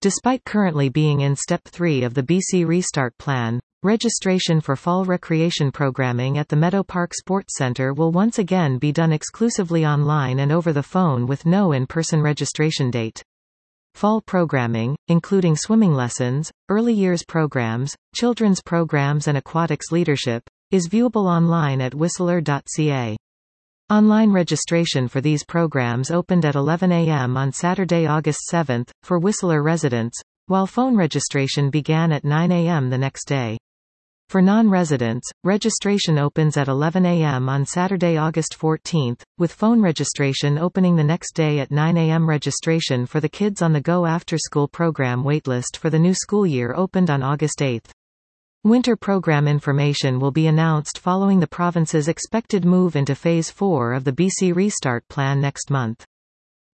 Despite currently being in Step 3 of the BC Restart Plan, registration for fall recreation programming at the Meadow Park Sports Centre will once again be done exclusively online and over the phone with no in-person registration date. Fall programming, including swimming lessons, early years programs, children's programs and aquatics leadership, is viewable online at whistler.ca. Online registration for these programs opened at 11 a.m. on Saturday, August 7, for Whistler residents, while phone registration began at 9 a.m. the next day. For non-residents, registration opens at 11 a.m. on Saturday, August 14, with phone registration opening the next day at 9 a.m. Registration for the Kids on the Go after-school program waitlist for the new school year opened on August 8. Winter program information will be announced following the province's expected move into Phase 4 of the BC Restart Plan next month.